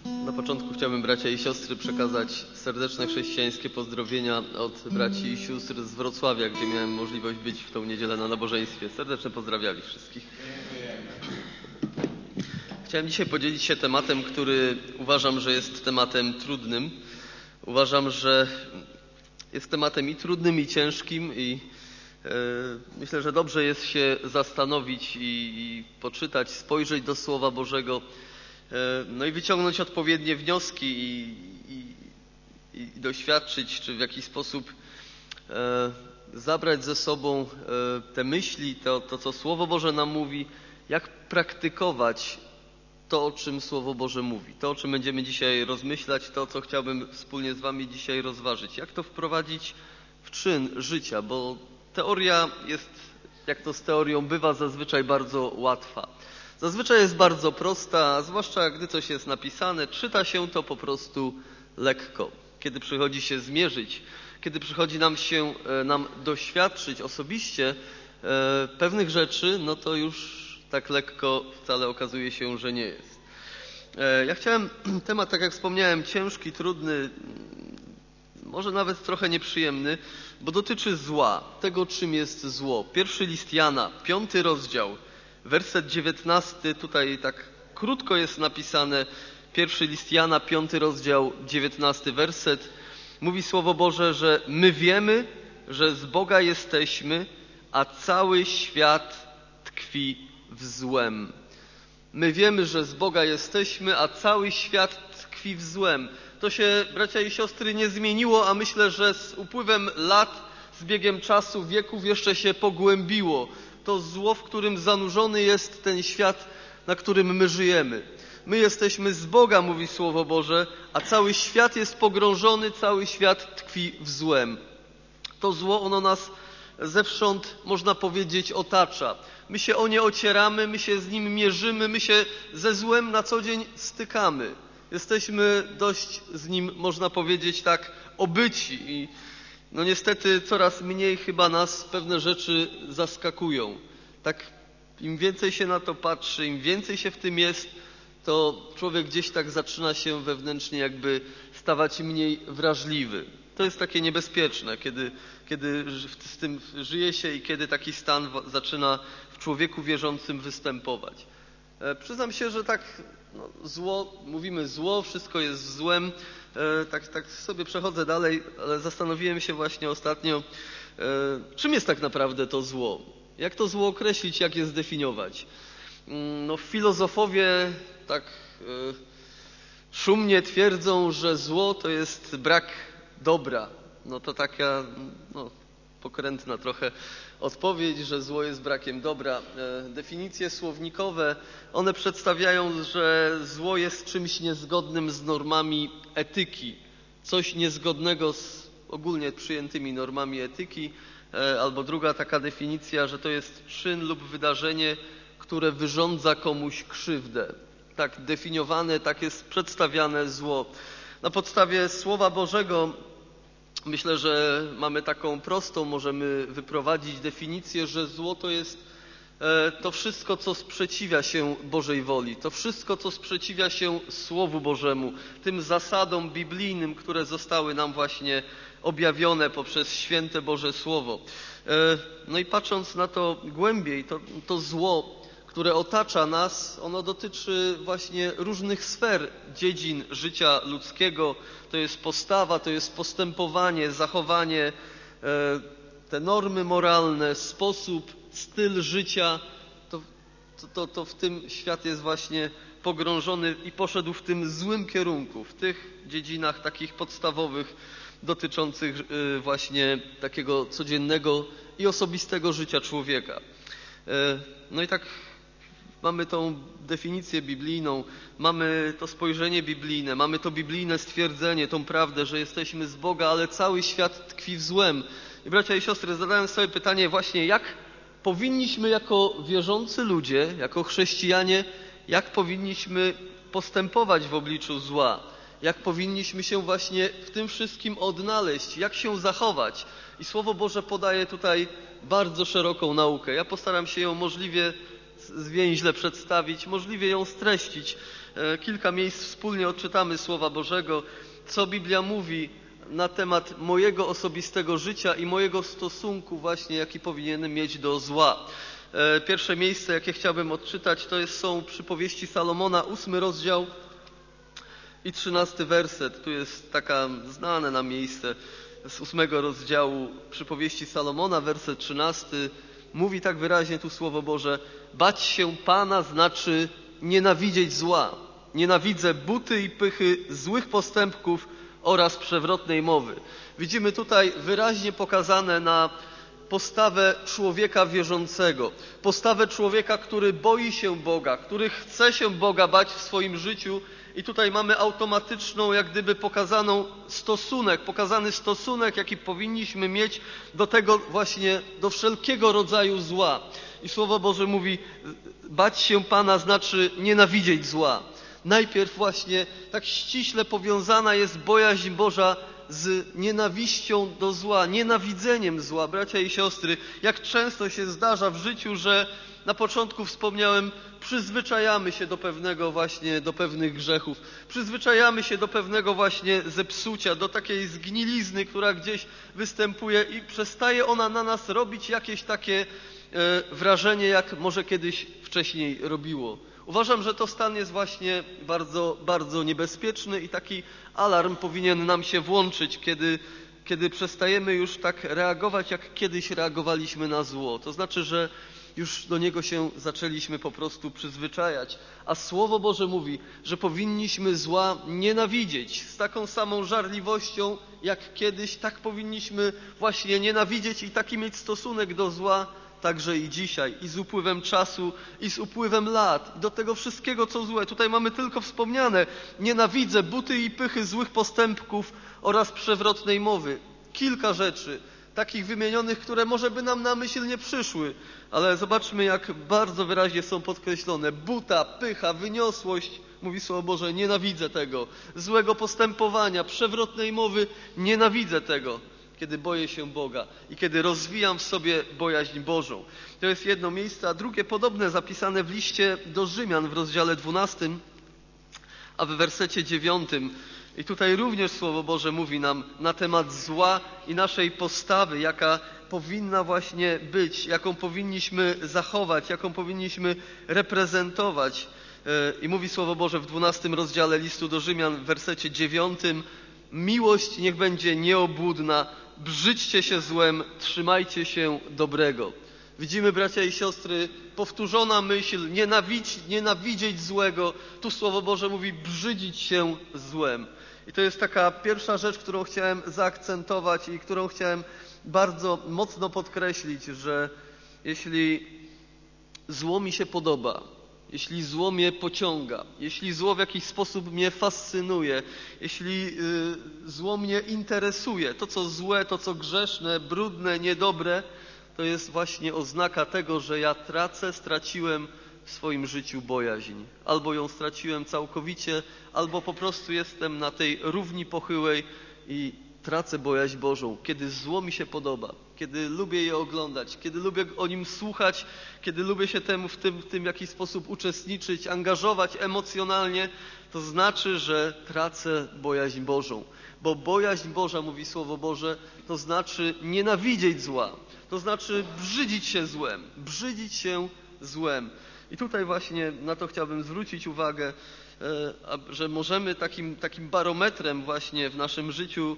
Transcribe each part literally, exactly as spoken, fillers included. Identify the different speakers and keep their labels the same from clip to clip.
Speaker 1: Na początku chciałbym, bracia i siostry, przekazać serdeczne chrześcijańskie pozdrowienia od braci i sióstr z Wrocławia, gdzie miałem możliwość być w tą niedzielę na nabożeństwie. Serdecznie pozdrawiam ich wszystkich. Chciałem dzisiaj podzielić się tematem, który uważam, że jest tematem trudnym. Uważam, że jest tematem i trudnym, i ciężkim, i e, myślę, że dobrze jest się zastanowić i, i poczytać, spojrzeć do Słowa Bożego, no i wyciągnąć odpowiednie wnioski i, i, i doświadczyć, czy w jakiś sposób e, zabrać ze sobą e, te myśli, to, to, co Słowo Boże nam mówi, jak praktykować to, o czym Słowo Boże mówi. To, o czym będziemy dzisiaj rozmyślać, to, co chciałbym wspólnie z wami dzisiaj rozważyć. Jak to wprowadzić w czyn życia, bo teoria jest, jak to z teorią bywa, zazwyczaj bardzo łatwa. Zazwyczaj jest bardzo prosta, zwłaszcza gdy coś jest napisane, czyta się to po prostu lekko. Kiedy przychodzi się zmierzyć, kiedy przychodzi nam się nam doświadczyć osobiście e, pewnych rzeczy, no to już tak lekko wcale okazuje się, że nie jest. E, ja chciałem temat, tak jak wspomniałem, ciężki, trudny, może nawet trochę nieprzyjemny, bo dotyczy zła, tego czym jest zło. Pierwszy list Jana, piąty rozdział. Werset dziewiętnasty, tutaj tak krótko jest napisane, pierwszy list Jana, piąty rozdział, dziewiętnasty werset. Mówi Słowo Boże, że my wiemy, że z Boga jesteśmy, a cały świat tkwi w złem. My wiemy, że z Boga jesteśmy, a cały świat tkwi w złem. To się, bracia i siostry, nie zmieniło, a myślę, że z upływem lat, z biegiem czasu, wieków jeszcze się pogłębiło. To zło, w którym zanurzony jest ten świat, na którym my żyjemy. My jesteśmy z Boga, mówi Słowo Boże, a cały świat jest pogrążony, cały świat tkwi w złem. To zło, ono nas zewsząd, można powiedzieć, otacza. My się o nie ocieramy, my się z nim mierzymy, my się ze złem na co dzień stykamy. Jesteśmy dość z nim, można powiedzieć tak, obyci i no niestety coraz mniej chyba nas pewne rzeczy zaskakują. Tak im więcej się na to patrzy, im więcej się w tym jest, to człowiek gdzieś tak zaczyna się wewnętrznie jakby stawać mniej wrażliwy. To jest takie niebezpieczne, kiedy, kiedy z tym żyje się i kiedy taki stan zaczyna w człowieku wierzącym występować. E, przyznam się, że tak no, zło, mówimy zło, wszystko jest złem. E, tak, tak sobie przechodzę dalej, ale zastanowiłem się właśnie ostatnio, e, czym jest tak naprawdę to zło? Jak to zło określić, jak je zdefiniować? No, filozofowie tak e, szumnie twierdzą, że zło to jest brak dobra. No to taka no, pokrętna trochę odpowiedź, że zło jest brakiem dobra. E, definicje słownikowe, one przedstawiają, że zło jest czymś niezgodnym z normami etyki. Coś niezgodnego z ogólnie przyjętymi normami etyki. E, albo druga taka definicja, że to jest czyn lub wydarzenie, które wyrządza komuś krzywdę. Tak definiowane, tak jest przedstawiane zło. Na podstawie Słowa Bożego myślę, że mamy taką prostą, możemy wyprowadzić definicję, że zło to jest to wszystko, co sprzeciwia się Bożej woli, to wszystko, co sprzeciwia się Słowu Bożemu, tym zasadom biblijnym, które zostały nam właśnie objawione poprzez święte Boże Słowo. No i patrząc na to głębiej, to, to zło, które otacza nas, ono dotyczy właśnie różnych sfer, dziedzin życia ludzkiego. To jest postawa, to jest postępowanie, zachowanie, te normy moralne, sposób, styl życia. To, to, to w tym świat jest właśnie pogrążony i poszedł w tym złym kierunku, w tych dziedzinach takich podstawowych, dotyczących właśnie takiego codziennego i osobistego życia człowieka. No i tak mamy tą definicję biblijną, mamy to spojrzenie biblijne, mamy to biblijne stwierdzenie, tą prawdę, że jesteśmy z Boga, ale cały świat tkwi w złem. I bracia i siostry, zadałem sobie pytanie właśnie, jak powinniśmy jako wierzący ludzie, jako chrześcijanie, jak powinniśmy postępować w obliczu zła, jak powinniśmy się właśnie w tym wszystkim odnaleźć, jak się zachować. I Słowo Boże podaje tutaj bardzo szeroką naukę. Ja postaram się ją możliwie zwięźle przedstawić, możliwie ją streścić. kilka miejsc wspólnie odczytamy Słowa Bożego, co Biblia mówi na temat mojego osobistego życia i mojego stosunku właśnie, jaki powinienem mieć do zła. Pierwsze miejsce, jakie chciałbym odczytać, to jest, są przypowieści Salomona, ósmy rozdział i trzynasty werset. Tu jest taka znane nam miejsce z ósmego rozdziału przypowieści Salomona, werset trzynasty. Mówi tak wyraźnie tu Słowo Boże: bać się Pana znaczy nienawidzieć zła. Nienawidzę buty i pychy, złych postępków oraz przewrotnej mowy. Widzimy tutaj wyraźnie pokazane na postawę człowieka wierzącego. Postawę człowieka, który boi się Boga, który chce się Boga bać w swoim życiu. I tutaj mamy automatyczną, jak gdyby pokazaną stosunek, pokazany stosunek, jaki powinniśmy mieć do tego właśnie, do wszelkiego rodzaju zła. I Słowo Boże mówi, bać się Pana znaczy nienawidzieć zła. Najpierw właśnie tak ściśle powiązana jest bojaźń Boża z nienawiścią do zła, nienawidzeniem zła. Bracia i siostry, jak często się zdarza w życiu, że na początku wspomniałem, przyzwyczajamy się do pewnego właśnie, do pewnych grzechów. Przyzwyczajamy się do pewnego właśnie zepsucia, do takiej zgnilizny, która gdzieś występuje i przestaje ona na nas robić jakieś takie e, wrażenie, jak może kiedyś wcześniej robiło. Uważam, że to stan jest właśnie bardzo, bardzo niebezpieczny i taki alarm powinien nam się włączyć, kiedy, kiedy przestajemy już tak reagować, jak kiedyś reagowaliśmy na zło. To znaczy, że już do niego się zaczęliśmy po prostu przyzwyczajać. A Słowo Boże mówi, że powinniśmy zła nienawidzieć z taką samą żarliwością, jak kiedyś, tak powinniśmy właśnie nienawidzieć i taki mieć stosunek do zła, także i dzisiaj, i z upływem czasu, i z upływem lat, i do tego wszystkiego, co złe. Tutaj mamy tylko wspomniane: nienawidzę buty i pychy, złych postępków oraz przewrotnej mowy. Kilka rzeczy takich wymienionych, które może by nam na myśl nie przyszły, ale zobaczmy, jak bardzo wyraźnie są podkreślone. Buta, pycha, wyniosłość, mówi Słowo Boże, nienawidzę tego. Złego postępowania, przewrotnej mowy, nienawidzę tego, kiedy boję się Boga i kiedy rozwijam w sobie bojaźń Bożą. To jest jedno miejsce, a drugie podobne zapisane w liście do Rzymian w rozdziale dwunastym, a w wersecie dziewiątym. I tutaj również Słowo Boże mówi nam na temat zła i naszej postawy, jaka powinna właśnie być, jaką powinniśmy zachować, jaką powinniśmy reprezentować. I mówi Słowo Boże w dwunastym rozdziale listu do Rzymian w wersecie dziewiątym: miłość niech będzie nieobłudna, brzydźcie się złem, trzymajcie się dobrego. Widzimy, bracia i siostry, powtórzona myśl, nienawidź, nienawidzieć złego. Tu Słowo Boże mówi brzydzić się złem. I to jest taka pierwsza rzecz, którą chciałem zaakcentować i którą chciałem bardzo mocno podkreślić, że jeśli zło mi się podoba, jeśli zło mnie pociąga, jeśli zło w jakiś sposób mnie fascynuje, jeśli y, zło mnie interesuje, to co złe, to co grzeszne, brudne, niedobre, to jest właśnie oznaka tego, że ja tracę, straciłem w swoim życiu bojaźń. Albo ją straciłem całkowicie, albo po prostu jestem na tej równi pochyłej i tracę bojaźń Bożą. Kiedy zło mi się podoba, kiedy lubię je oglądać, kiedy lubię o nim słuchać, kiedy lubię się temu w tym, w tym w jakiś sposób uczestniczyć, angażować emocjonalnie, to znaczy, że tracę bojaźń Bożą. Bo bojaźń Boża, mówi Słowo Boże, to znaczy nienawidzieć zła. To znaczy brzydzić się złem. Brzydzić się złem. I tutaj właśnie na to chciałbym zwrócić uwagę, że możemy takim, takim barometrem właśnie w naszym życiu,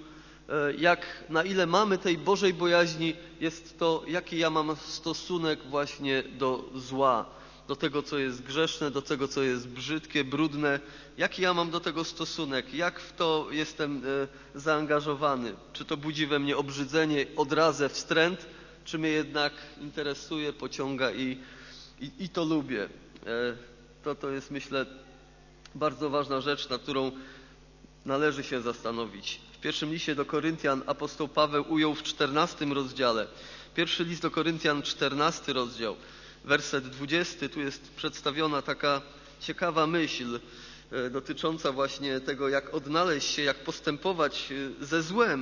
Speaker 1: jak na ile mamy tej Bożej bojaźni, jest to, jaki ja mam stosunek właśnie do zła, do tego, co jest grzeszne, do tego, co jest brzydkie, brudne. Jaki ja mam do tego stosunek? Jak w to jestem zaangażowany? Czy to budzi we mnie obrzydzenie, odrazę, wstręt, czy mnie jednak interesuje, pociąga i, i, i to lubię? To, to jest, myślę, bardzo ważna rzecz, nad którą należy się zastanowić. W pierwszym liście do Koryntian apostoł Paweł ujął w czternastym rozdziale. Pierwszy list do Koryntian, czternasty rozdział, werset dwudziesty. Tu jest przedstawiona taka ciekawa myśl dotycząca właśnie tego, jak odnaleźć się, jak postępować ze złem.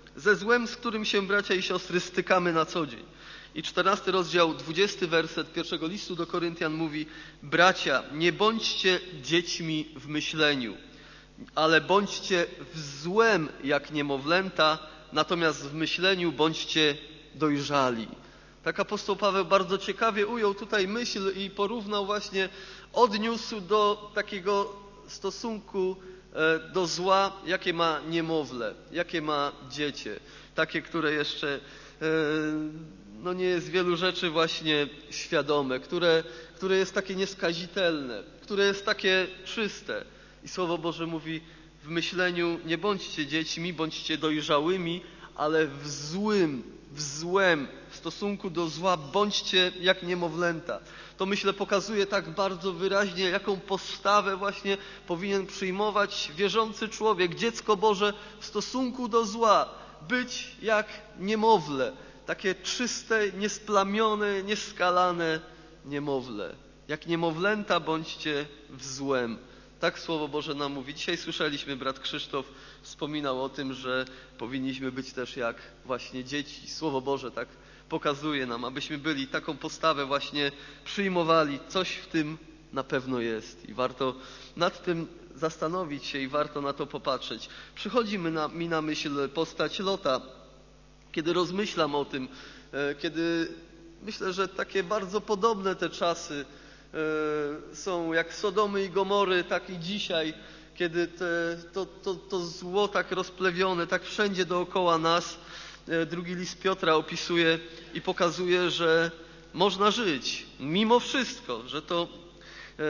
Speaker 1: ze złem, z którym się, bracia i siostry, stykamy na co dzień. I czternasty rozdział, dwudziesty werset pierwszego listu do Koryntian mówi: bracia, nie bądźcie dziećmi w myśleniu, ale bądźcie w złem jak niemowlęta, natomiast w myśleniu bądźcie dojrzali. Tak apostoł Paweł bardzo ciekawie ujął tutaj myśl i porównał właśnie, odniósł do takiego stosunku do zła, jakie ma niemowlę, jakie ma dziecię. Takie, które jeszcze no nie jest wielu rzeczy właśnie świadome, które, które jest takie nieskazitelne, które jest takie czyste. I Słowo Boże mówi: w myśleniu nie bądźcie dziećmi, bądźcie dojrzałymi, ale w złym, w złem, w stosunku do zła bądźcie jak niemowlęta. To, myślę, pokazuje tak bardzo wyraźnie, jaką postawę właśnie powinien przyjmować wierzący człowiek, dziecko Boże w stosunku do zła. Być jak niemowlę, takie czyste, niesplamione, nieskalane niemowlę. Jak niemowlęta bądźcie w złem. Tak Słowo Boże nam mówi. Dzisiaj słyszeliśmy, brat Krzysztof wspominał o tym, że powinniśmy być też jak właśnie dzieci. Słowo Boże tak pokazuje nam, abyśmy byli, taką postawę właśnie przyjmowali. Coś w tym na pewno jest i warto nad tym zastanowić się i warto na to popatrzeć. Przychodzi mi na, mi na myśl postać Lota. Kiedy rozmyślam o tym, kiedy myślę, że takie bardzo podobne te czasy są jak Sodomy i Gomory, tak i dzisiaj, kiedy te, to, to, to zło tak rozplewione, tak wszędzie dookoła nas. Drugi list Piotra opisuje i pokazuje, że można żyć mimo wszystko, że to e,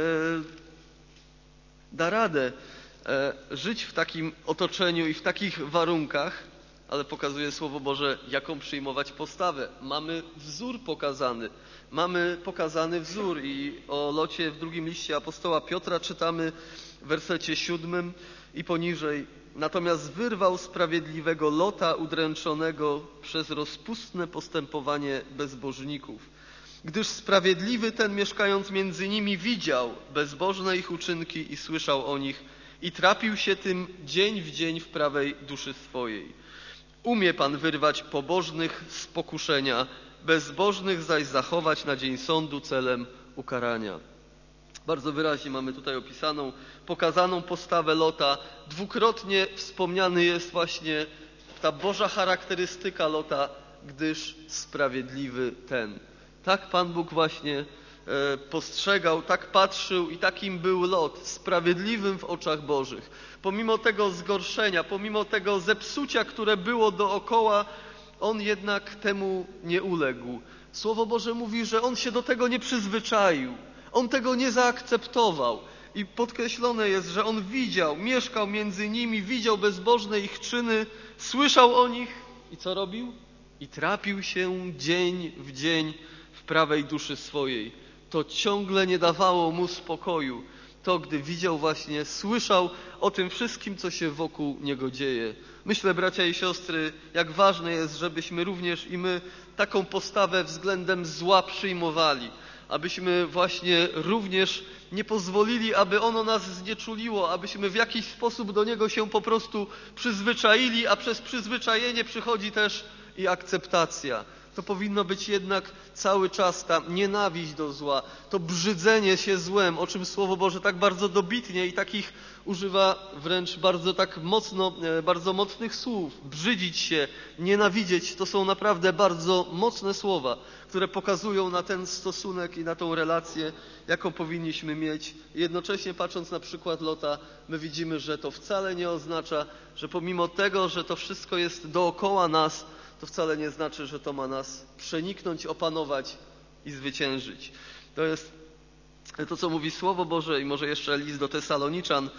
Speaker 1: da radę e, żyć w takim otoczeniu i w takich warunkach, ale pokazuje Słowo Boże, jaką przyjmować postawę. Mamy wzór pokazany. Mamy pokazany wzór i o Locie w drugim liście apostoła Piotra czytamy w wersecie siódmym i poniżej: natomiast wyrwał sprawiedliwego Lota udręczonego przez rozpustne postępowanie bezbożników. Gdyż sprawiedliwy ten, mieszkając między nimi, widział bezbożne ich uczynki i słyszał o nich i trapił się tym dzień w dzień w prawej duszy swojej. Umie Pan wyrwać pobożnych z pokuszenia, bezbożnych zaś zachować na dzień sądu celem ukarania. Bardzo wyraźnie mamy tutaj opisaną, pokazaną postawę Lota. Dwukrotnie wspomniany jest właśnie ta Boża charakterystyka Lota, gdyż sprawiedliwy ten. Tak Pan Bóg właśnie e, postrzegał, tak patrzył i takim był Lot, sprawiedliwym w oczach Bożych. Pomimo tego zgorszenia, pomimo tego zepsucia, które było dookoła, on jednak temu nie uległ. Słowo Boże mówi, że on się do tego nie przyzwyczaił. On tego nie zaakceptował. I podkreślone jest, że on widział, mieszkał między nimi, widział bezbożne ich czyny, słyszał o nich i co robił? I trapił się dzień w dzień w prawej duszy swojej. To ciągle nie dawało mu spokoju. To, gdy widział właśnie, słyszał o tym wszystkim, co się wokół niego dzieje. Myślę, bracia i siostry, jak ważne jest, żebyśmy również i my taką postawę względem zła przyjmowali. Abyśmy właśnie również nie pozwolili, aby ono nas znieczuliło, abyśmy w jakiś sposób do niego się po prostu przyzwyczaili, a przez przyzwyczajenie przychodzi też i akceptacja. To powinno być jednak cały czas ta nienawiść do zła, to brzydzenie się złem, o czym Słowo Boże tak bardzo dobitnie i takich używa wręcz bardzo tak mocno, bardzo mocnych słów. Brzydzić się, nienawidzieć, to są naprawdę bardzo mocne słowa, które pokazują na ten stosunek i na tą relację, jaką powinniśmy mieć. Jednocześnie patrząc na przykład Lota, my widzimy, że to wcale nie oznacza, że pomimo tego, że to wszystko jest dookoła nas, to wcale nie znaczy, że to ma nas przeniknąć, opanować i zwyciężyć. To jest to, co mówi Słowo Boże i może jeszcze list do Tesaloniczan,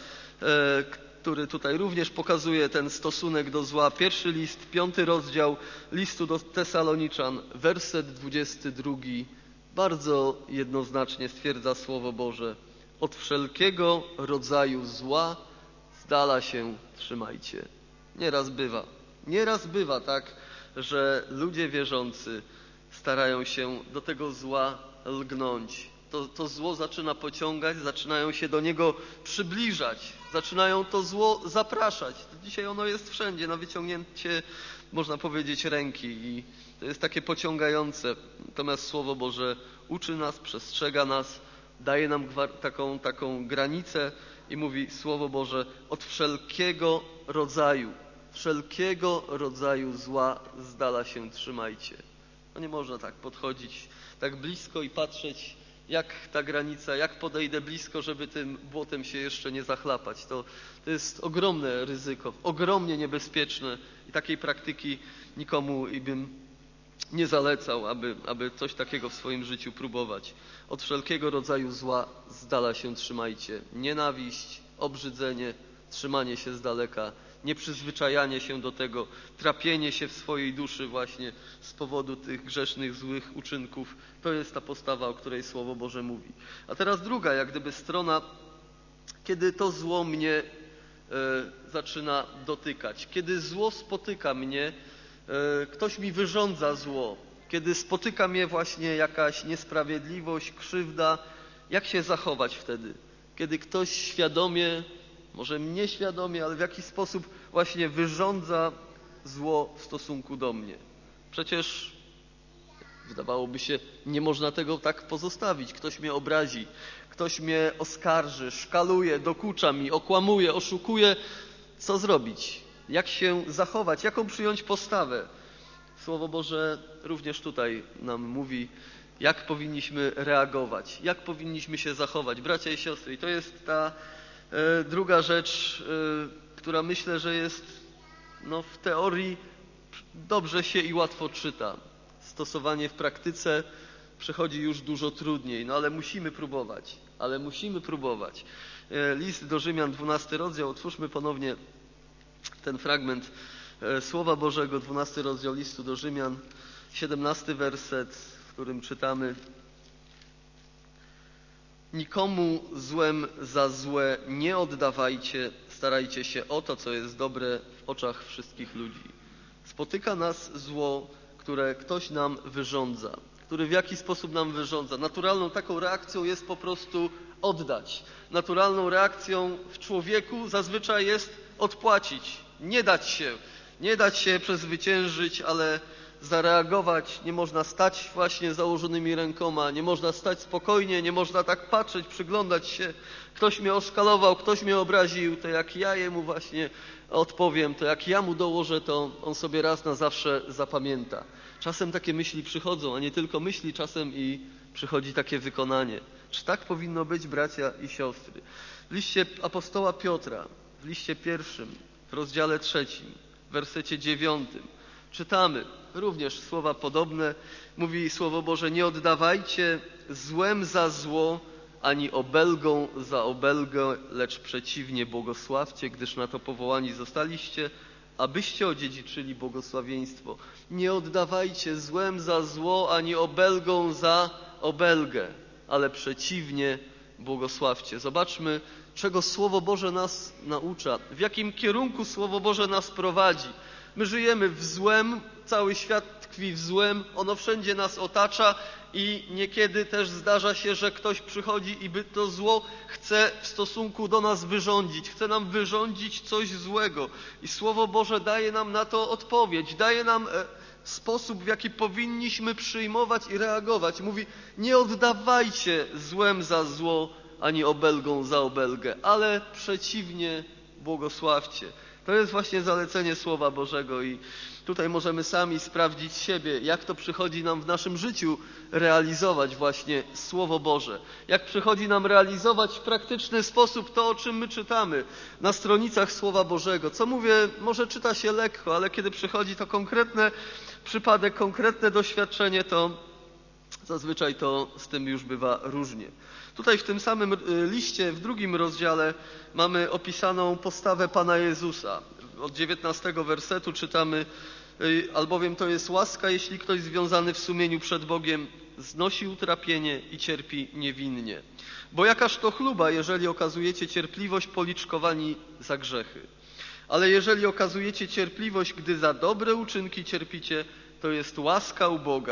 Speaker 1: który tutaj również pokazuje ten stosunek do zła. Pierwszy list, piąty rozdział listu do Tesaloniczan, werset dwudziesty drugi. Bardzo jednoznacznie stwierdza Słowo Boże: od wszelkiego rodzaju zła z dala się trzymajcie. Nieraz bywa, nieraz bywa tak, że ludzie wierzący starają się do tego zła lgnąć, to, to zło zaczyna pociągać, zaczynają się do niego przybliżać, zaczynają to zło zapraszać. Dzisiaj ono jest wszędzie, na wyciągnięcie, można powiedzieć, ręki i to jest takie pociągające. Natomiast Słowo Boże uczy nas, przestrzega nas, daje nam taką, taką granicę i mówi Słowo Boże: od wszelkiego rodzaju, wszelkiego rodzaju zła z dala się trzymajcie. No nie można tak podchodzić tak blisko i patrzeć, jak ta granica, jak podejdę blisko, żeby tym błotem się jeszcze nie zachlapać. To, to jest ogromne ryzyko, ogromnie niebezpieczne i takiej praktyki nikomu i bym nie zalecał, aby, aby coś takiego w swoim życiu próbować. Od wszelkiego rodzaju zła z dala się trzymajcie. Nienawiść, obrzydzenie, trzymanie się z daleka, nieprzyzwyczajanie się do tego, trapienie się w swojej duszy właśnie z powodu tych grzesznych, złych uczynków. To jest ta postawa, o której Słowo Boże mówi. A teraz druga, jak gdyby strona, kiedy to zło mnie e, zaczyna dotykać. Kiedy zło spotyka mnie, e, ktoś mi wyrządza zło. Kiedy spotyka mnie właśnie jakaś niesprawiedliwość, krzywda, jak się zachować wtedy? Kiedy ktoś świadomie, może nieświadomie, ale w jakiś sposób właśnie wyrządza zło w stosunku do mnie. Przecież wydawałoby się, nie można tego tak pozostawić. Ktoś mnie obrazi, ktoś mnie oskarży, szkaluje, dokucza mi, okłamuje, oszukuje. Co zrobić? Jak się zachować? Jaką przyjąć postawę? Słowo Boże również tutaj nam mówi, jak powinniśmy reagować, jak powinniśmy się zachować. Bracia i siostry, i to jest ta e, druga rzecz, e, która myślę, że jest no, w teorii dobrze się i łatwo czyta. Stosowanie w praktyce przechodzi już dużo trudniej, no ale musimy próbować, ale musimy próbować. E, list do Rzymian, dwunasty rozdział, otwórzmy ponownie ten fragment Słowa Bożego, dwunasty rozdział listu do Rzymian, siedemnasty werset, w którym czytamy: nikomu złem za złe nie oddawajcie, starajcie się o to, co jest dobre w oczach wszystkich ludzi. Spotyka nas zło, które ktoś nam wyrządza, który w jakiś sposób nam wyrządza. Naturalną taką reakcją jest po prostu oddać. Naturalną reakcją w człowieku zazwyczaj jest odpłacić, nie dać się, nie dać się przezwyciężyć, ale zareagować. Nie można stać właśnie założonymi rękoma, nie można stać spokojnie, nie można tak patrzeć, przyglądać się. Ktoś mnie oszkalował, ktoś mnie obraził, to jak ja jemu właśnie odpowiem, to jak ja mu dołożę, to on sobie raz na zawsze zapamięta. Czasem takie myśli przychodzą, a nie tylko myśli, czasem i przychodzi takie wykonanie. Czy tak powinno być, bracia i siostry? W liście apostoła Piotra, w liście pierwszym, w rozdziale trzecim, w wersecie dziewiątym, czytamy również słowa podobne. Mówi Słowo Boże: nie oddawajcie złem za zło, ani obelgą za obelgę, lecz przeciwnie błogosławcie, gdyż na to powołani zostaliście, abyście odziedziczyli błogosławieństwo. Nie oddawajcie złem za zło, ani obelgą za obelgę, ale przeciwnie błogosławcie. Zobaczmy, czego Słowo Boże nas naucza, w jakim kierunku Słowo Boże nas prowadzi. My żyjemy w złem, cały świat tkwi w złem, ono wszędzie nas otacza i niekiedy też zdarza się, że ktoś przychodzi i by to zło chce w stosunku do nas wyrządzić, chce nam wyrządzić coś złego. I Słowo Boże daje nam na to odpowiedź, daje nam sposób, w jaki powinniśmy przyjmować i reagować. Mówi: nie oddawajcie złem za zło, ani obelgą za obelgę, ale przeciwnie błogosławcie. To jest właśnie zalecenie Słowa Bożego i tutaj możemy sami sprawdzić siebie, jak to przychodzi nam w naszym życiu realizować właśnie Słowo Boże. Jak przychodzi nam realizować w praktyczny sposób to, o czym my czytamy na stronicach Słowa Bożego. Co mówię, może czyta się lekko, ale kiedy przychodzi to konkretny przypadek, konkretne doświadczenie, to zazwyczaj to z tym już bywa różnie. Tutaj w tym samym liście, w drugim rozdziale mamy opisaną postawę Pana Jezusa. Od dziewiętnastego wersetu czytamy: albowiem to jest łaska, jeśli ktoś związany w sumieniu przed Bogiem znosi utrapienie i cierpi niewinnie. Bo jakaż to chluba, jeżeli okazujecie cierpliwość policzkowani za grzechy. Ale jeżeli okazujecie cierpliwość, gdy za dobre uczynki cierpicie, to jest łaska u Boga.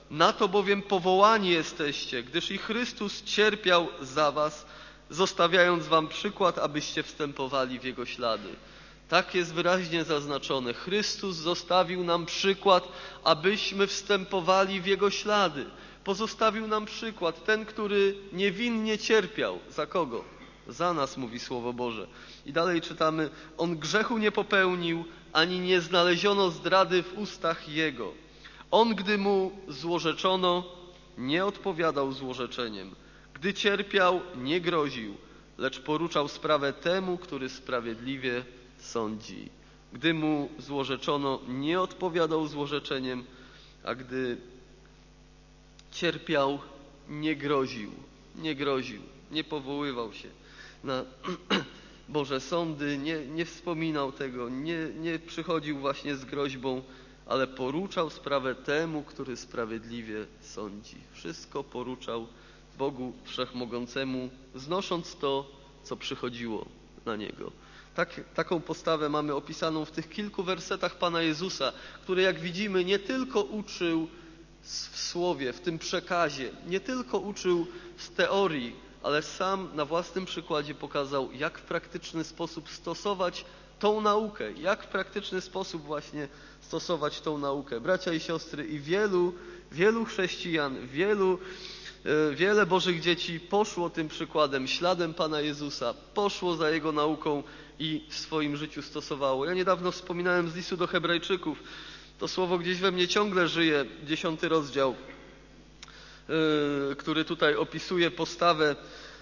Speaker 1: Na to bowiem powołani jesteście, gdyż i Chrystus cierpiał za was, zostawiając wam przykład, abyście wstępowali w Jego ślady. Tak jest wyraźnie zaznaczone. Chrystus zostawił nam przykład, abyśmy wstępowali w Jego ślady. Pozostawił nam przykład, ten, który niewinnie cierpiał. Za kogo? Za nas, mówi Słowo Boże. I dalej czytamy, On grzechu nie popełnił, ani nie znaleziono zdrady w ustach Jego. On, gdy Mu złorzeczono, nie odpowiadał złorzeczeniem. Gdy cierpiał, nie groził, lecz poruczał sprawę temu, który sprawiedliwie sądzi. Gdy Mu złorzeczono, nie odpowiadał złorzeczeniem, a gdy cierpiał, nie groził, nie groził, nie powoływał się na Boże sądy, nie, nie wspominał tego, nie, nie przychodził właśnie z groźbą, ale poruczał sprawę temu, który sprawiedliwie sądzi. Wszystko poruczał Bogu Wszechmogącemu, znosząc to, co przychodziło na Niego. Tak, taką postawę mamy opisaną w tych kilku wersetach Pana Jezusa, który, jak widzimy, nie tylko uczył w słowie, w tym przekazie, nie tylko uczył z teorii, ale sam na własnym przykładzie pokazał, jak w praktyczny sposób stosować tą naukę, jak w praktyczny sposób właśnie stosować tą naukę. Bracia i siostry, i wielu, wielu chrześcijan, wielu, wiele Bożych dzieci poszło tym przykładem, śladem Pana Jezusa, poszło za Jego nauką i w swoim życiu stosowało. Ja niedawno wspominałem z listu do Hebrajczyków, to słowo gdzieś we mnie ciągle żyje, dziesiąty rozdział, yy, który tutaj opisuje postawę,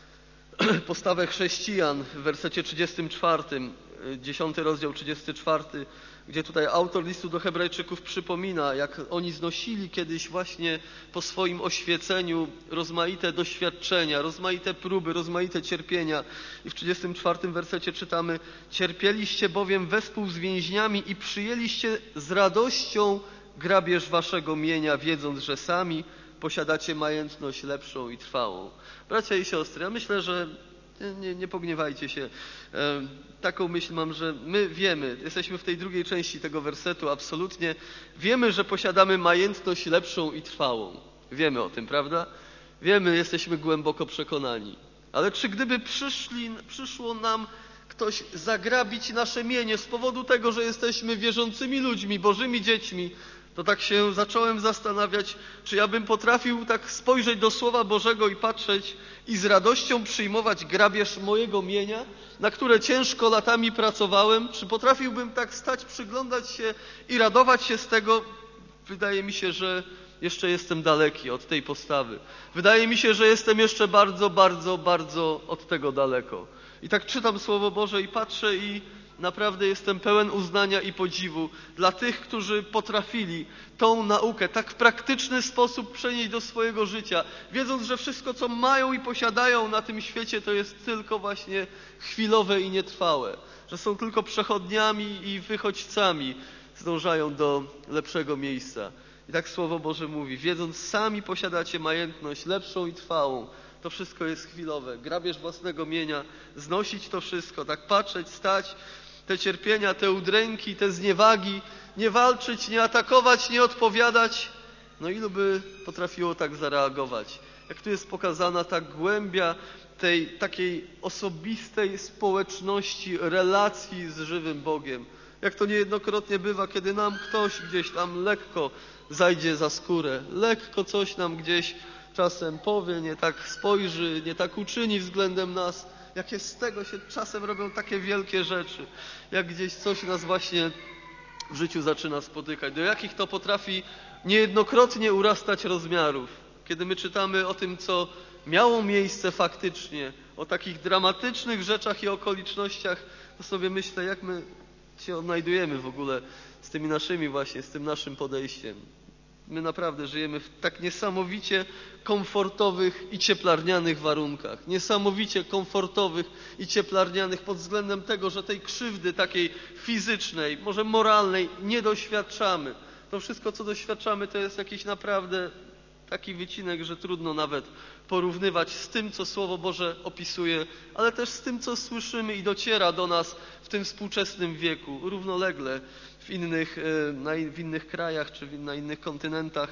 Speaker 1: postawę chrześcijan w wersecie trzydziestym czwartym, dziesiąty rozdział, trzydziesty czwarty, gdzie tutaj autor listu do Hebrajczyków przypomina, jak oni znosili kiedyś właśnie po swoim oświeceniu rozmaite doświadczenia, rozmaite próby, rozmaite cierpienia. I w trzydziestym czwartym wersecie czytamy: cierpieliście bowiem wespół z więźniami i przyjęliście z radością grabież waszego mienia, wiedząc, że sami posiadacie majętność lepszą i trwałą. Bracia i siostry, ja myślę, że nie, nie pogniewajcie się. E, taką myśl mam, że my wiemy, jesteśmy w tej drugiej części tego wersetu, absolutnie wiemy, że posiadamy majętność lepszą i trwałą. Wiemy o tym, prawda? Wiemy, jesteśmy głęboko przekonani. Ale czy gdyby przyszli, przyszło nam ktoś zagrabić nasze mienie z powodu tego, że jesteśmy wierzącymi ludźmi, Bożymi dziećmi, to tak się zacząłem zastanawiać, czy ja bym potrafił tak spojrzeć do Słowa Bożego i patrzeć i z radością przyjmować grabież mojego mienia, na które ciężko latami pracowałem, czy potrafiłbym tak stać, przyglądać się i radować się z tego? Wydaje mi się, że jeszcze jestem daleki od tej postawy. Wydaje mi się, że jestem jeszcze bardzo, bardzo, bardzo od tego daleko. I tak czytam Słowo Boże i patrzę i naprawdę jestem pełen uznania i podziwu dla tych, którzy potrafili tą naukę tak w praktyczny sposób przenieść do swojego życia, wiedząc, że wszystko, co mają i posiadają na tym świecie, to jest tylko właśnie chwilowe i nietrwałe, że są tylko przechodniami i wychodźcami, zdążają do lepszego miejsca. I tak Słowo Boże mówi, wiedząc, sami posiadacie majętność lepszą i trwałą, to wszystko jest chwilowe. Grabież własnego mienia, znosić to wszystko, tak patrzeć, stać, te cierpienia, te udręki, te zniewagi, nie walczyć, nie atakować, nie odpowiadać. No ilu by potrafiło tak zareagować? Jak tu jest pokazana ta głębia tej takiej osobistej społeczności, relacji z żywym Bogiem. Jak to niejednokrotnie bywa, kiedy nam ktoś gdzieś tam lekko zajdzie za skórę, lekko coś nam gdzieś czasem powie, nie tak spojrzy, nie tak uczyni względem nas. Jakie z tego się czasem robią takie wielkie rzeczy, jak gdzieś coś nas właśnie w życiu zaczyna spotykać, do jakich to potrafi niejednokrotnie urastać rozmiarów. Kiedy my czytamy o tym, co miało miejsce faktycznie, o takich dramatycznych rzeczach i okolicznościach, to sobie myślę, jak my się odnajdujemy w ogóle z tymi naszymi właśnie, z tym naszym podejściem. My naprawdę żyjemy w tak niesamowicie komfortowych i cieplarnianych warunkach. Niesamowicie komfortowych i cieplarnianych pod względem tego, że tej krzywdy takiej fizycznej, może moralnej nie doświadczamy. To wszystko, co doświadczamy, to jest jakiś naprawdę taki wycinek, że trudno nawet porównywać z tym, co Słowo Boże opisuje, ale też z tym, co słyszymy i dociera do nas w tym współczesnym wieku, równolegle w innych, w innych krajach czy na innych kontynentach.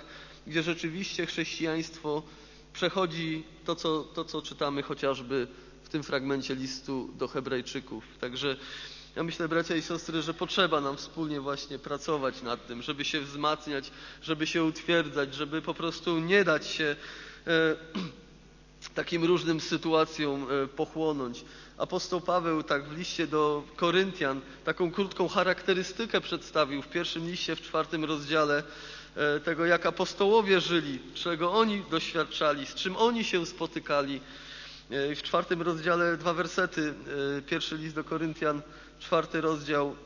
Speaker 1: gdzie rzeczywiście chrześcijaństwo przechodzi to, co, to, co czytamy chociażby w tym fragmencie listu do Hebrajczyków. Także ja myślę, bracia i siostry, że potrzeba nam wspólnie właśnie pracować nad tym, żeby się wzmacniać, żeby się utwierdzać, żeby po prostu nie dać się e, takim różnym sytuacjom e, pochłonąć. Apostoł Paweł tak w liście do Koryntian taką krótką charakterystykę przedstawił w pierwszym liście, w czwartym rozdziale e, tego, jak apostołowie żyli, czego oni doświadczali, z czym oni się spotykali. E, w czwartym rozdziale dwa wersety, e, pierwszy list do Koryntian, czwarty rozdział,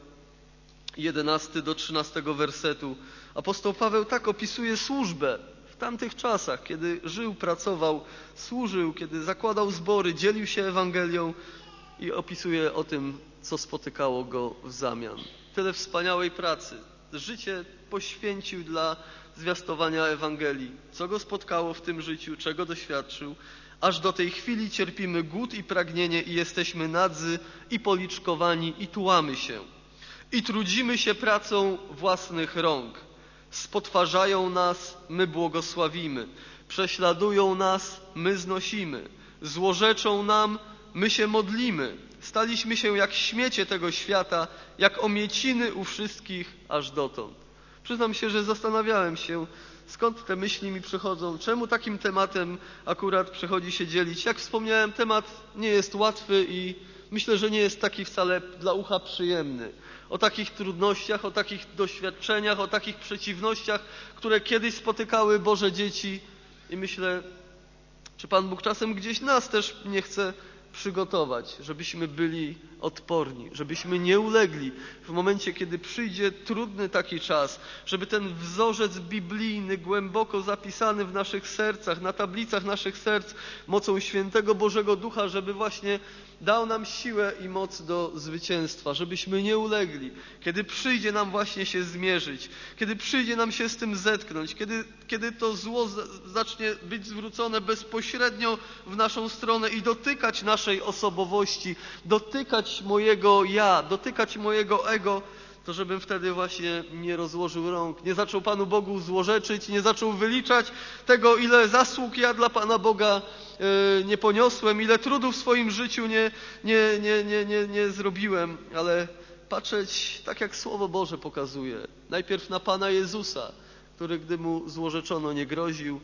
Speaker 1: jedenasty do trzynastego wersetu. Apostoł Paweł tak opisuje służbę w tamtych czasach, kiedy żył, pracował, służył, kiedy zakładał zbory, dzielił się Ewangelią i opisuje o tym, co spotykało go w zamian. Tyle wspaniałej pracy. Życie poświęcił dla zwiastowania Ewangelii. Co go spotkało w tym życiu, czego doświadczył. Aż do tej chwili cierpimy głód i pragnienie i jesteśmy nadzy i policzkowani i tułamy się. I trudzimy się pracą własnych rąk. Spotwarzają nas, my błogosławimy. Prześladują nas, my znosimy. Złorzeczą nam, my się modlimy. Staliśmy się jak śmiecie tego świata, jak omieciny u wszystkich aż dotąd. Przyznam się, że zastanawiałem się, skąd te myśli mi przychodzą, czemu takim tematem akurat przychodzi się dzielić. Jak wspomniałem, temat nie jest łatwy i myślę, że nie jest taki wcale dla ucha przyjemny. O takich trudnościach, o takich doświadczeniach, o takich przeciwnościach, które kiedyś spotykały Boże dzieci. I myślę, czy Pan Bóg czasem gdzieś nas też nie chce przygotować, żebyśmy byli odporni, żebyśmy nie ulegli w momencie, kiedy przyjdzie trudny taki czas, żeby ten wzorzec biblijny, głęboko zapisany w naszych sercach, na tablicach naszych serc, mocą Świętego Bożego Ducha, żeby właśnie dał nam siłę i moc do zwycięstwa, żebyśmy nie ulegli. Kiedy przyjdzie nam właśnie się zmierzyć, kiedy przyjdzie nam się z tym zetknąć, kiedy, kiedy to zło z- zacznie być zwrócone bezpośrednio w naszą stronę i dotykać naszej osobowości, dotykać mojego ja, dotykać mojego ego, to żebym wtedy właśnie nie rozłożył rąk, nie zaczął Panu Bogu złorzeczyć, nie zaczął wyliczać tego, ile zasług ja dla Pana Boga e, nie poniosłem, ile trudów w swoim życiu nie, nie, nie, nie, nie, nie zrobiłem, ale patrzeć tak, jak Słowo Boże pokazuje. Najpierw na Pana Jezusa, który, gdy Mu złorzeczono, nie groził.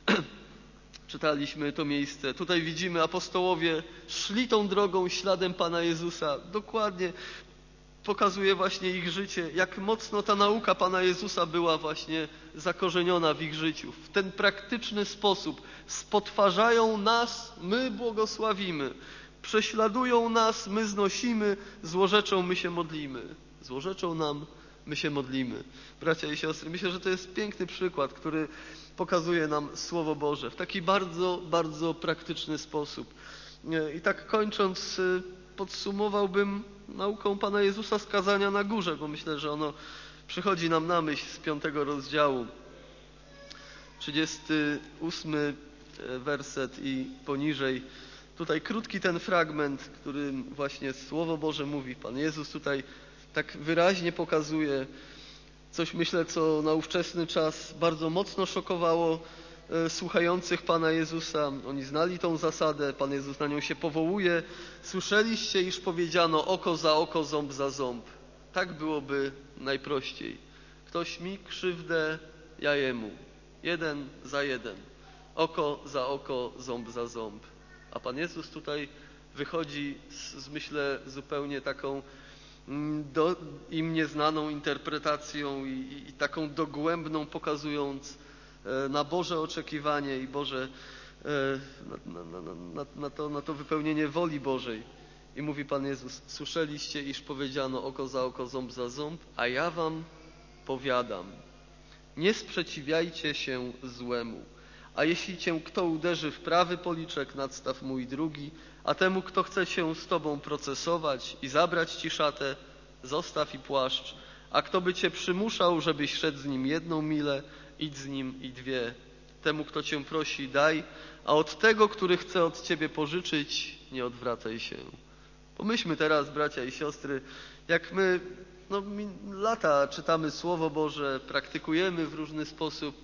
Speaker 1: Czytaliśmy to miejsce. Tutaj widzimy, apostołowie szli tą drogą śladem Pana Jezusa. Dokładnie pokazuje właśnie ich życie, jak mocno ta nauka Pana Jezusa była właśnie zakorzeniona w ich życiu. W ten praktyczny sposób spotwarzają nas, my błogosławimy. Prześladują nas, my znosimy, złorzeczą, my się modlimy. Złorzeczą nam, my się modlimy. Bracia i siostry, myślę, że to jest piękny przykład, który pokazuje nam Słowo Boże w taki bardzo, bardzo praktyczny sposób. I tak kończąc, podsumowałbym nauką Pana Jezusa z kazania na górze, bo myślę, że ono przychodzi nam na myśl z piątego rozdziału. trzydziesty ósmy werset i poniżej. Tutaj krótki ten fragment, którym właśnie Słowo Boże mówi. Pan Jezus tutaj tak wyraźnie pokazuje coś, myślę, co na ówczesny czas bardzo mocno szokowało e, słuchających Pana Jezusa. Oni znali tą zasadę, Pan Jezus na nią się powołuje. Słyszeliście, iż powiedziano oko za oko, ząb za ząb. Tak byłoby najprościej. Ktoś mi krzywdę, ja jemu. Jeden za jeden. Oko za oko, ząb za ząb. A Pan Jezus tutaj wychodzi z, z myślę, zupełnie taką do, im nieznaną interpretacją i, i, i taką dogłębną, pokazując e, na Boże oczekiwanie i Boże e, na, na, na, na, to, na to wypełnienie woli Bożej. I mówi Pan Jezus, słyszeliście, iż powiedziano oko za oko, ząb za ząb, a ja wam powiadam, nie sprzeciwiajcie się złemu. A jeśli cię kto uderzy w prawy policzek, nadstaw mu i drugi, a temu, kto chce się z tobą procesować i zabrać ci szatę, zostaw i płaszcz, a kto by cię przymuszał, żebyś szedł z nim jedną milę, idź z nim i dwie. Temu, kto cię prosi, daj, a od tego, który chce od ciebie pożyczyć, nie odwracaj się. Pomyślmy teraz, bracia i siostry, jak my no, lata czytamy Słowo Boże, praktykujemy w różny sposób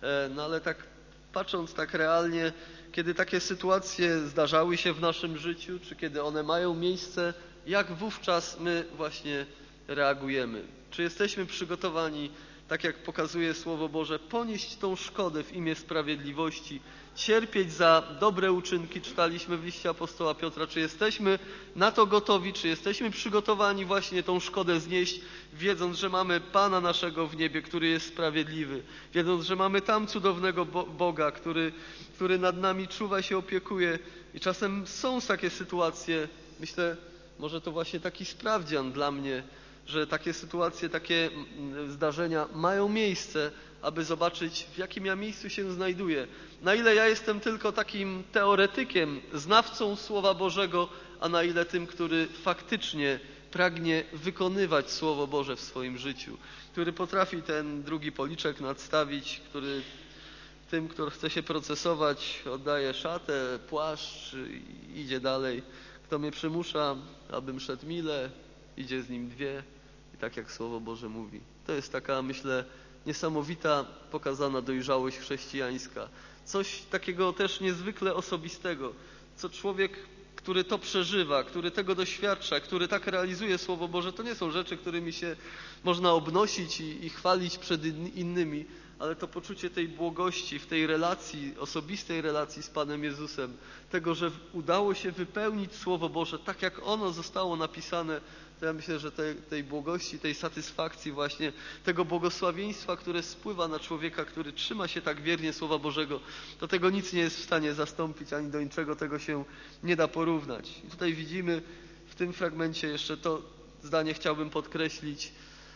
Speaker 1: No ale tak patrząc tak realnie, kiedy takie sytuacje zdarzały się w naszym życiu, czy kiedy one mają miejsce, jak wówczas my właśnie reagujemy? Czy jesteśmy przygotowani, tak jak pokazuje Słowo Boże, ponieść tą szkodę w imię sprawiedliwości, cierpieć za dobre uczynki, czytaliśmy w liście apostoła Piotra. Czy jesteśmy na to gotowi, czy jesteśmy przygotowani właśnie tą szkodę znieść, wiedząc, że mamy Pana naszego w niebie, który jest sprawiedliwy, wiedząc, że mamy tam cudownego Boga, który, który nad nami czuwa, się opiekuje. I czasem są takie sytuacje, myślę, może to właśnie taki sprawdzian dla mnie, że takie sytuacje, takie zdarzenia mają miejsce, aby zobaczyć, w jakim ja miejscu się znajduję. Na ile ja jestem tylko takim teoretykiem, znawcą Słowa Bożego, a na ile tym, który faktycznie pragnie wykonywać Słowo Boże w swoim życiu, który potrafi ten drugi policzek nadstawić, który tym, kto chce się procesować, oddaje szatę, płaszcz i idzie dalej. Kto mnie przymusza, abym szedł milę, idzie z nim dwie. I tak jak Słowo Boże mówi. To jest taka, myślę, niesamowita pokazana dojrzałość chrześcijańska. Coś takiego też niezwykle osobistego, co człowiek, który to przeżywa, który tego doświadcza, który tak realizuje Słowo Boże, to nie są rzeczy, którymi się można obnosić i, i chwalić przed innymi, ale to poczucie tej błogości w tej relacji, osobistej relacji z Panem Jezusem, tego, że udało się wypełnić Słowo Boże tak, jak ono zostało napisane, to ja myślę, że tej, tej błogości, tej satysfakcji właśnie, tego błogosławieństwa, które spływa na człowieka, który trzyma się tak wiernie Słowa Bożego, to tego nic nie jest w stanie zastąpić, ani do niczego tego się nie da porównać. I tutaj widzimy w tym fragmencie jeszcze to zdanie chciałbym podkreślić,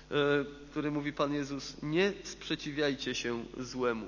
Speaker 1: który mówi Pan Jezus: nie sprzeciwiajcie się złemu.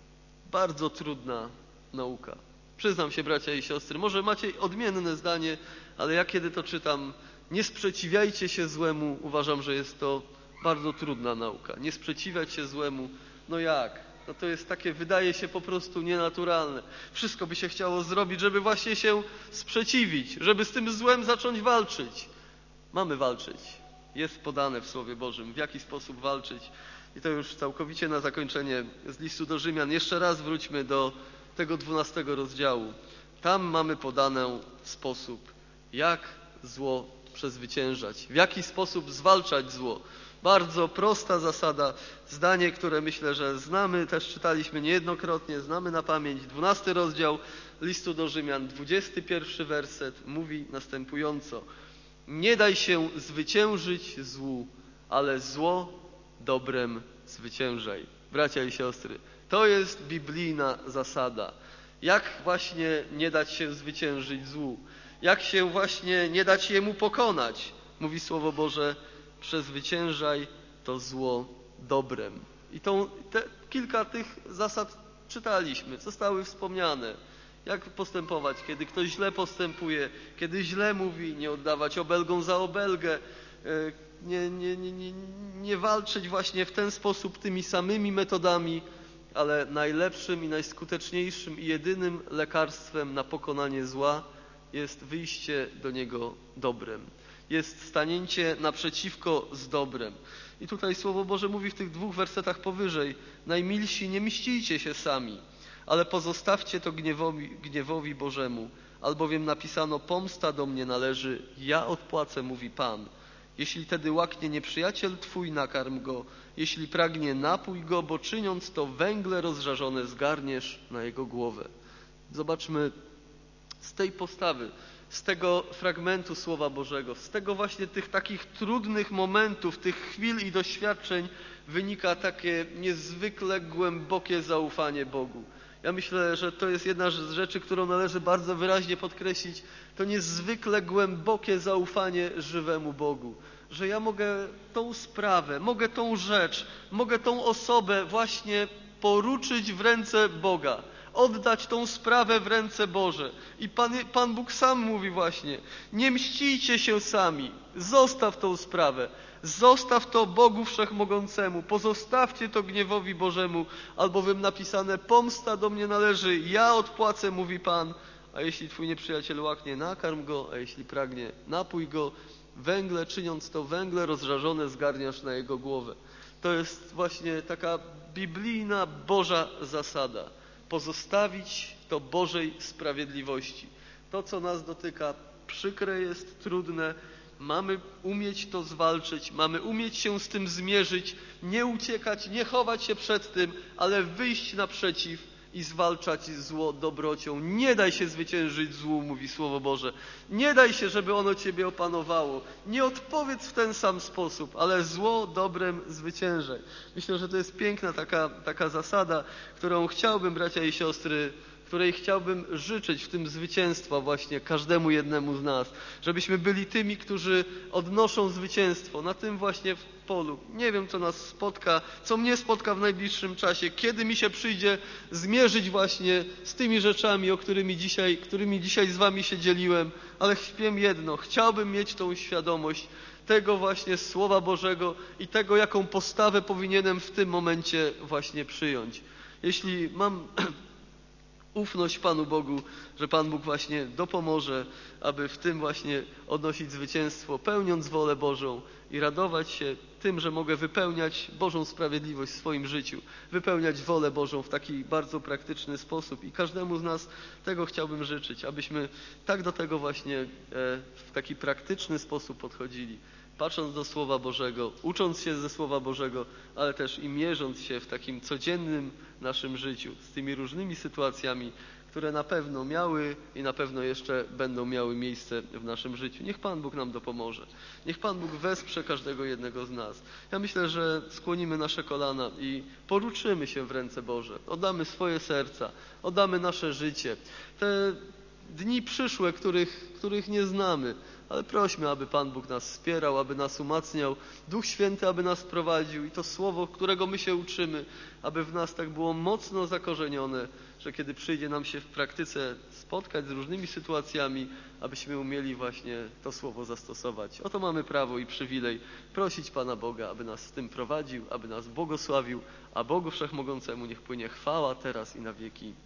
Speaker 1: Bardzo trudna nauka. Przyznam się, bracia i siostry, może macie odmienne zdanie, ale ja kiedy to czytam, nie sprzeciwiajcie się złemu, uważam, że jest to bardzo trudna nauka. Nie sprzeciwiać się złemu, no jak? No to jest takie, wydaje się po prostu nienaturalne. Wszystko by się chciało zrobić, żeby właśnie się sprzeciwić, żeby z tym złem zacząć walczyć. Mamy walczyć. Jest podane w Słowie Bożym, w jaki sposób walczyć. I to już całkowicie na zakończenie z listu do Rzymian. Jeszcze raz wróćmy do tego dwunastego rozdziału. Tam mamy podane sposób, jak zło przezwyciężać, w jaki sposób zwalczać zło. Bardzo prosta zasada, zdanie, które myślę, że znamy, też czytaliśmy niejednokrotnie, znamy na pamięć. dwunasty rozdział listu do Rzymian, dwudziesty pierwszy werset mówi następująco: nie daj się zwyciężyć złu, ale zło dobrem zwyciężaj. Bracia i siostry, to jest biblijna zasada. Jak właśnie nie dać się zwyciężyć złu? Jak się właśnie nie dać jemu pokonać? Mówi Słowo Boże: przezwyciężaj to zło dobrem. I tą, te, kilka tych zasad czytaliśmy, zostały wspomniane. Jak postępować, kiedy ktoś źle postępuje, kiedy źle mówi, nie oddawać obelgą za obelgę, nie, nie, nie, nie, nie walczyć właśnie w ten sposób tymi samymi metodami, ale najlepszym i najskuteczniejszym i jedynym lekarstwem na pokonanie zła jest wyjście do niego dobrem. Jest stanięcie naprzeciwko z dobrem. I tutaj Słowo Boże mówi w tych dwóch wersetach powyżej: najmilsi, nie mścijcie się sami, ale pozostawcie to gniewowi, gniewowi Bożemu, albowiem napisano: pomsta do mnie należy, ja odpłacę, mówi Pan. Jeśli tedy łaknie nieprzyjaciel twój, nakarm go, jeśli pragnie, napój go, bo czyniąc to węgle rozżarzone zgarniesz na jego głowę. Zobaczmy z tej postawy, z tego fragmentu Słowa Bożego, z tego właśnie tych takich trudnych momentów, tych chwil i doświadczeń wynika takie niezwykle głębokie zaufanie Bogu. Ja myślę, że to jest jedna z rzeczy, którą należy bardzo wyraźnie podkreślić, to niezwykle głębokie zaufanie żywemu Bogu. Że ja mogę tą sprawę, mogę tą rzecz, mogę tą osobę właśnie poruczyć w ręce Boga. Oddać tą sprawę w ręce Boże. I Pan, Pan Bóg sam mówi właśnie: nie mścijcie się sami, zostaw tą sprawę, zostaw to Bogu Wszechmogącemu, pozostawcie to gniewowi Bożemu, albowiem napisane: pomsta do mnie należy, ja odpłacę, mówi Pan. A jeśli twój nieprzyjaciel łaknie, nakarm go, a jeśli pragnie, napój go. Węgle, czyniąc to węgle rozżarzone, zgarniasz na jego głowę. To jest właśnie taka biblijna, Boża zasada. Pozostawić to Bożej sprawiedliwości. To, co nas dotyka, przykre jest, trudne. Mamy umieć to zwalczyć, mamy umieć się z tym zmierzyć, nie uciekać, nie chować się przed tym, ale wyjść naprzeciw i zwalczać zło dobrocią. Nie daj się zwyciężyć złu, mówi Słowo Boże. Nie daj się, żeby ono ciebie opanowało. Nie odpowiedz w ten sam sposób, ale zło dobrem zwyciężaj. Myślę, że to jest piękna taka, taka zasada, którą chciałbym, bracia i siostry, której chciałbym życzyć w tym zwycięstwa właśnie każdemu jednemu z nas. Żebyśmy byli tymi, którzy odnoszą zwycięstwo na tym właśnie polu. Nie wiem, co nas spotka, co mnie spotka w najbliższym czasie, kiedy mi się przyjdzie zmierzyć właśnie z tymi rzeczami, o którymi dzisiaj, którymi dzisiaj z wami się dzieliłem, ale wiem jedno, chciałbym mieć tą świadomość tego właśnie Słowa Bożego i tego, jaką postawę powinienem w tym momencie właśnie przyjąć. Jeśli mam ufność Panu Bogu, że Pan Bóg właśnie dopomoże, aby w tym właśnie odnosić zwycięstwo, pełniąc wolę Bożą i radować się tym, że mogę wypełniać Bożą sprawiedliwość w swoim życiu, wypełniać wolę Bożą w taki bardzo praktyczny sposób. I każdemu z nas tego chciałbym życzyć, abyśmy tak do tego właśnie w taki praktyczny sposób podchodzili. Patrząc do Słowa Bożego, ucząc się ze Słowa Bożego, ale też i mierząc się w takim codziennym naszym życiu z tymi różnymi sytuacjami, które na pewno miały i na pewno jeszcze będą miały miejsce w naszym życiu. Niech Pan Bóg nam dopomoże. Niech Pan Bóg wesprze każdego jednego z nas. Ja myślę, że skłonimy nasze kolana i poruczymy się w ręce Boże. Oddamy swoje serca, oddamy nasze życie. Te dni przyszłe, których, których nie znamy, ale prośmy, aby Pan Bóg nas wspierał, aby nas umacniał, Duch Święty, aby nas prowadził i to Słowo, którego my się uczymy, aby w nas tak było mocno zakorzenione, że kiedy przyjdzie nam się w praktyce spotkać z różnymi sytuacjami, abyśmy umieli właśnie to Słowo zastosować. Oto mamy prawo i przywilej prosić Pana Boga, aby nas w tym prowadził, aby nas błogosławił, a Bogu Wszechmogącemu niech płynie chwała teraz i na wieki.